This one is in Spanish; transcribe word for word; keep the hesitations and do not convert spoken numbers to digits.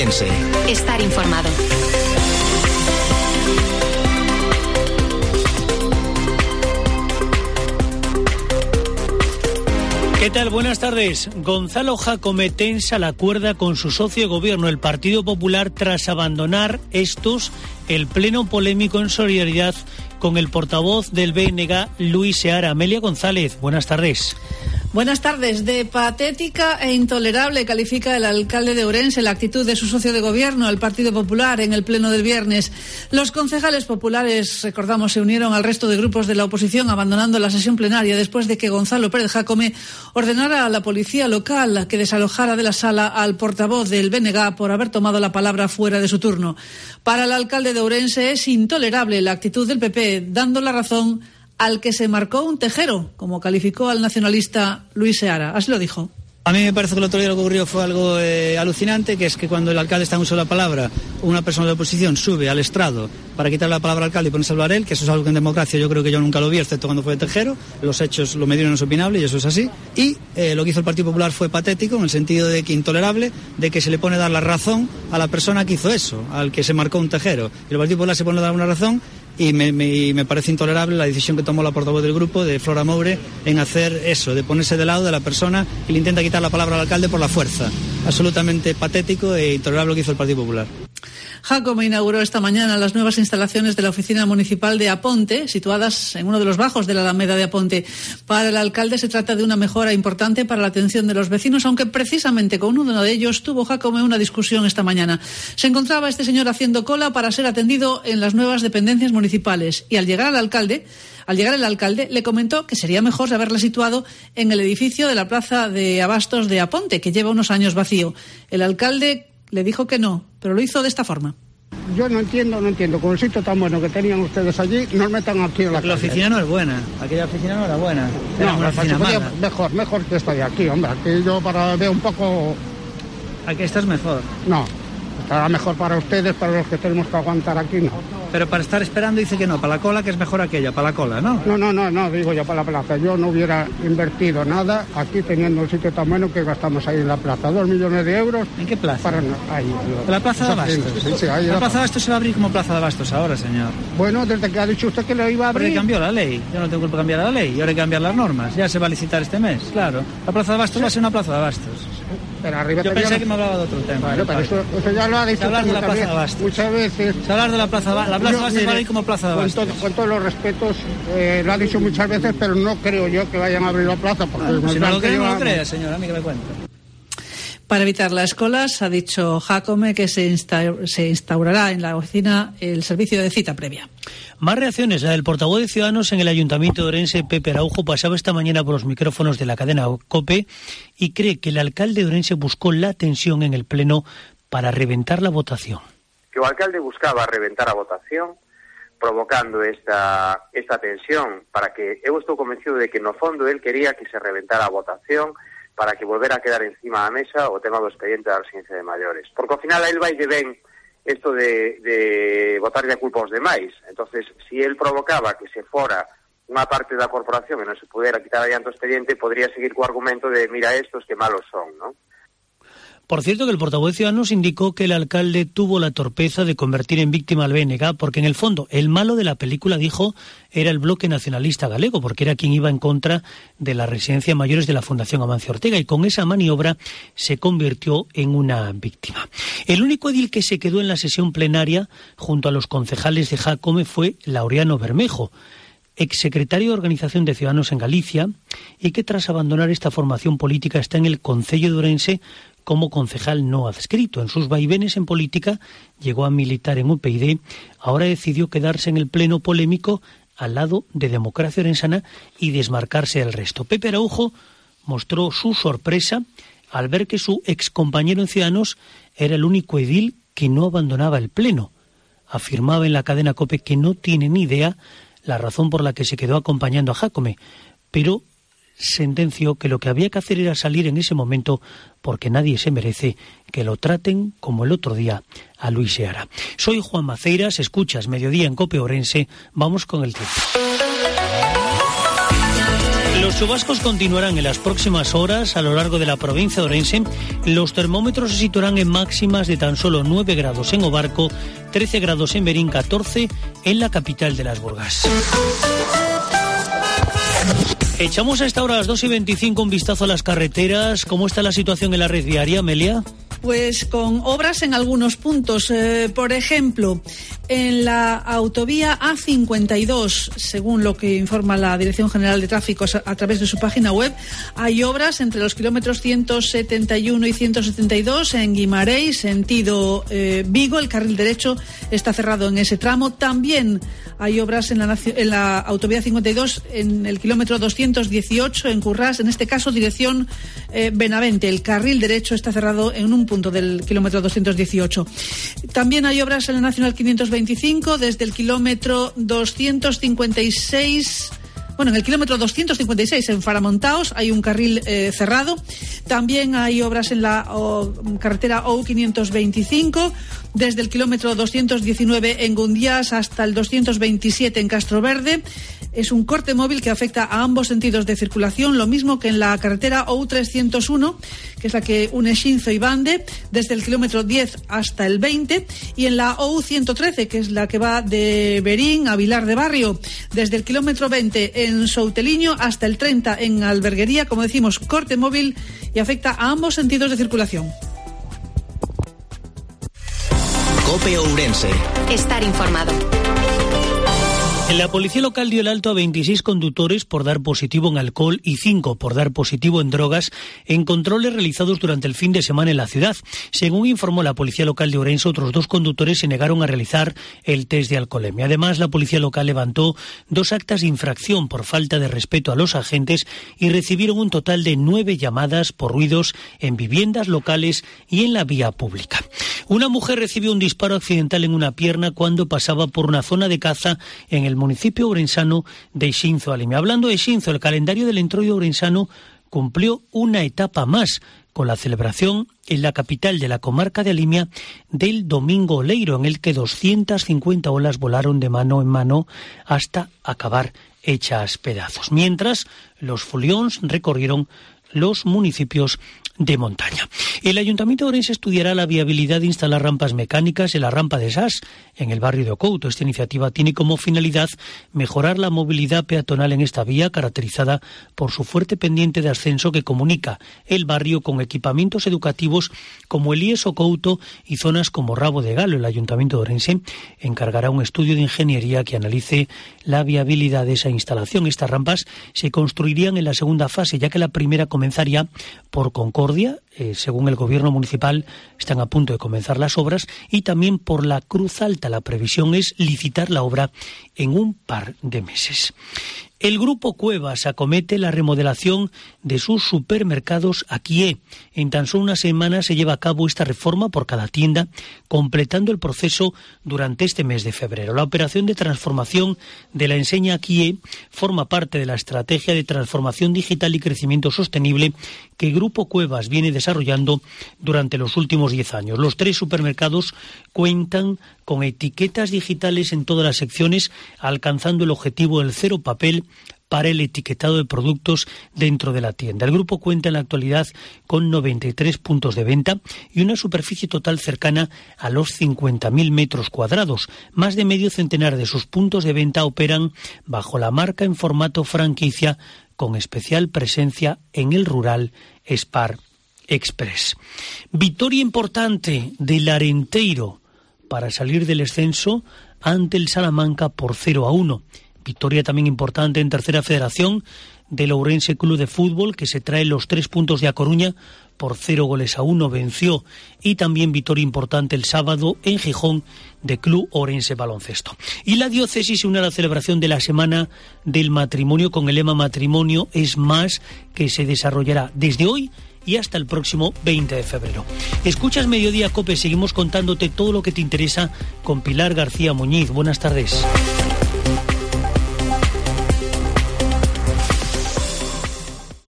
Ourense. Estar informado. ¿Qué tal? Buenas tardes. Gonzalo Jácome tensa la cuerda con su socio de gobierno, el Partido Popular, tras abandonar estos el pleno polémico en solidaridad con el portavoz del B N G, Luis Seara. Amelia González, buenas tardes. Buenas tardes. De patética e intolerable califica el alcalde de Ourense la actitud de su socio de gobierno, el Partido Popular, en el pleno del viernes. Los concejales populares, recordamos, se unieron al resto de grupos de la oposición abandonando la sesión plenaria después de que Gonzalo Pérez Jácome ordenara a la policía local que desalojara de la sala al portavoz del B N G por haber tomado la palabra fuera de su turno. Para el alcalde de Ourense es intolerable la actitud del P P, dando la razón al que se marcó un tejero, como calificó al nacionalista Luis Seara. Así lo dijo. A mí me parece que el otro día lo que ocurrió fue algo eh, alucinante, que es que cuando el alcalde está en uso de la palabra, una persona de la oposición sube al estrado para quitar la palabra al alcalde y ponerse a hablar él, que eso es algo que en democracia yo creo que yo nunca lo vi, excepto cuando fue de tejero. Los hechos lo medieron, es opinable y eso es así. Y eh, lo que hizo el Partido Popular fue patético, en el sentido de que intolerable, de que se le pone a dar la razón a la persona que hizo eso, al que se marcó un tejero. Y el Partido Popular se pone a dar una razón. Y me, me, y me parece intolerable la decisión que tomó la portavoz del grupo, de Flora Moure, en hacer eso, de ponerse de lado de la persona que le intenta quitar la palabra al alcalde por la fuerza. Absolutamente patético e intolerable lo que hizo el Partido Popular. Jácome inauguró esta mañana las nuevas instalaciones de la Oficina Municipal de Aponte, situadas en uno de los bajos de la Alameda de Aponte. Para el alcalde se trata de una mejora importante para la atención de los vecinos, aunque precisamente con uno de ellos tuvo Jácome una discusión esta mañana. Se encontraba este señor haciendo cola para ser atendido en las nuevas dependencias municipales y al llegar al alcalde, al llegar el alcalde le comentó que sería mejor haberla situado en el edificio de la Plaza de Abastos de Aponte, que lleva unos años vacío. El alcalde le dijo que no, pero lo hizo de esta forma. Yo no entiendo, no entiendo. Con el sitio tan bueno que tenían ustedes allí, nos metan aquí en la calle. La oficina no es buena. Aquella oficina no era buena. Era no, una oficina mala. Mejor, mejor que esta de aquí, hombre. Aquí yo para ver un poco... Aquí esta es mejor. No, estará mejor para ustedes, para los que tenemos que aguantar aquí, no. Pero para estar esperando dice que no, para la cola, que es mejor aquella, para la cola, ¿no? No, no, no, no, digo yo para la plaza. Yo no hubiera invertido nada aquí teniendo el sitio tan bueno que gastamos ahí en la plaza. Dos millones de euros. ¿En qué plaza? Para, ahí, la plaza de Abastos. Sí, sí, ahí la, la plaza de Abastos se va a abrir como plaza de Abastos ahora, señor. Bueno, desde que ha dicho usted que lo iba a abrir... Porque cambió la ley. Yo no tengo culpa de cambiar la ley. Y ahora hay que cambiar las normas. Ya se va a licitar este mes, claro. La plaza de Abastos ¿sí? va a ser una plaza de Abastos. Pero arriba yo pensé la... que me hablaba de otro tema. Bueno, pero eso, eso ya lo ha dicho. Se hablar de la plaza de Abastos. Muchas veces. Se hablar de la plaza de Abastos. La plaza de Abastos va a ir como plaza de Abastos. Con, todo, con todos los respetos, eh, lo ha dicho muchas veces, pero no creo yo que vayan a abrir la plaza. Porque ah, si no lo cree, no lo crea, crea, señora, a mí que me cuenta. Para evitar las colas, ha dicho Jácome que se, insta- se instaurará en la oficina el servicio de cita previa. Más reacciones. La del portavoz de Ciudadanos en el Ayuntamiento de Ourense, Pepe Araujo, pasaba esta mañana por los micrófonos de la cadena COPE y cree que el alcalde de Ourense buscó la tensión en el Pleno para reventar la votación. Que o alcalde buscaba reventar a votación, provocando esta esta tensión, para que eu estou convencido de que no fondo él quería que se reventara a votación para que volvera a quedar encima da mesa o tema do expediente da residencia de maiores. Porque ao final a él vai lle ben isto de, de botarlle a culpa aos demais. Entonces, si él provocaba que se fora unha parte da corporación e non se pudera quitar adiante o expediente, podría seguir co argumento de mira estos que malos son, ¿no? Por cierto, que el portavoz de Ciudadanos indicó que el alcalde tuvo la torpeza de convertir en víctima al B N G, porque en el fondo el malo de la película, dijo, era el bloque nacionalista galego, porque era quien iba en contra de la residencia de mayores de la Fundación Amancio Ortega, y con esa maniobra se convirtió en una víctima. El único edil que se quedó en la sesión plenaria junto a los concejales de Jácome fue Laureano Bermejo, exsecretario de Organización de Ciudadanos en Galicia, y que tras abandonar esta formación política está en el Concello de Ourense como concejal no adscrito. En sus vaivenes en política llegó a militar en U P y D, ahora decidió quedarse en el pleno polémico al lado de Democracia Orensana y desmarcarse del resto. Pepe Araujo mostró su sorpresa al ver que su excompañero en Ciudadanos era el único edil que no abandonaba el pleno. Afirmaba en la cadena COPE que no tiene ni idea la razón por la que se quedó acompañando a Jácome, pero sentenció que lo que había que hacer era salir en ese momento porque nadie se merece que lo traten como el otro día a Luis Seara. Soy Juan Maceiras, escuchas Mediodía en COPE Ourense. Vamos con el tiempo. Los Los chubascos continuarán en las próximas horas a lo largo de la provincia de Ourense. Los termómetros se situarán en máximas de tan solo nueve grados en Obarco, trece grados en Berín, catorce en la capital de las Burgas. Echamos a esta hora a las dos y veinticinco un vistazo a las carreteras. ¿Cómo está la situación en la red viaria, Amelia? Pues con obras en algunos puntos. Eh, por ejemplo, en la autovía A cincuenta y dos, según lo que informa la Dirección General de Tráfico a través de su página web, hay obras entre los kilómetros ciento setenta y uno y ciento setenta y dos en Guimarães, sentido eh, Vigo. El carril derecho está cerrado en ese tramo. También hay obras en la, en la autovía cincuenta y dos en el kilómetro doscientos dieciocho en Currás, en este caso dirección eh, Benavente. El carril derecho está cerrado en un punto del kilómetro doscientos dieciocho. También hay obras en la Nacional quinientos veinticinco desde el kilómetro doscientos cincuenta y seis. Bueno, en el kilómetro doscientos cincuenta y seis en Faramontaos hay un carril eh, cerrado. También hay obras en la o, carretera O quinientos veinticinco desde el kilómetro doscientos diecinueve en Gundiás hasta el doscientos veintisiete en Castroverde. Es un corte móvil que afecta a ambos sentidos de circulación, lo mismo que en la carretera O trescientos uno, que es la que une Xinzo y Bande, desde el kilómetro diez hasta el veinte, y en la O ciento trece, que es la que va de Berín a Vilar de Barrio, desde el kilómetro veinte en Souteliño hasta el treinta en Alberguería, como decimos, corte móvil y afecta a ambos sentidos de circulación. COPE Ourense. Estar informado. La policía local dio el alto a veintiséis conductores por dar positivo en alcohol y cinco por dar positivo en drogas en controles realizados durante el fin de semana en la ciudad. Según informó la policía local de Ourense, otros dos conductores se negaron a realizar el test de alcoholemia. Además, la policía local levantó dos actas de infracción por falta de respeto a los agentes y recibieron un total de nueve llamadas por ruidos en viviendas locales y en la vía pública. Una mujer recibió un disparo accidental en una pierna cuando pasaba por una zona de caza en el municipio ourensano de Xinzo, Alimia. Hablando de Xinzo, el calendario del entroido ourensano cumplió una etapa más con la celebración en la capital de la comarca de Alimia del Domingo Oleiro, en el que doscientas cincuenta olas volaron de mano en mano hasta acabar hechas pedazos, mientras los folións recorrieron los municipios de montaña. El Ayuntamiento de Ourense estudiará la viabilidad de instalar rampas mecánicas en la rampa de Sas, en el barrio de Ocouto. Esta iniciativa tiene como finalidad mejorar la movilidad peatonal en esta vía, caracterizada por su fuerte pendiente de ascenso que comunica el barrio con equipamientos educativos como el I E S Ocouto y zonas como Rabo de Galo. El Ayuntamiento de Ourense encargará un estudio de ingeniería que analice la viabilidad de esa instalación. Estas rampas se construirían en la segunda fase, ya que la primera comenzaría por Concordia. Eh, según el gobierno municipal, están a punto de comenzar las obras, y también por la Cruz Alta. La previsión es licitar la obra en un par de meses. El Grupo Cuevas acomete la remodelación de sus supermercados Aquí. En tan solo una semana se lleva a cabo esta reforma por cada tienda, completando el proceso durante este mes de febrero. La operación de transformación de la enseña Aquí forma parte de la estrategia de transformación digital y crecimiento sostenible que Grupo Cuevas viene desarrollando durante los últimos diez años. Los tres supermercados cuentan con etiquetas digitales en todas las secciones, alcanzando el objetivo del cero papel para el etiquetado de productos dentro de la tienda. El grupo cuenta en la actualidad con noventa y tres puntos de venta y una superficie total cercana a los cincuenta mil metros cuadrados. Más de medio centenar de sus puntos de venta operan bajo la marca en formato franquicia, con especial presencia en el rural Spar Express. Victoria importante del Arenteiro para salir del descenso ante el Salamanca por cero a uno. Victoria también importante en tercera federación del Ourense Club de Fútbol, que se trae los tres puntos de A Coruña por cero goles a uno, venció. Y también victoria importante el sábado en Gijón de Club Ourense Baloncesto. Y la diócesis se une a la celebración de la Semana del Matrimonio con el lema Matrimonio es más, que se desarrollará desde hoy y hasta el próximo veinte de febrero. Escuchas Mediodía COPE, seguimos contándote todo lo que te interesa con Pilar García Muñiz. Buenas tardes.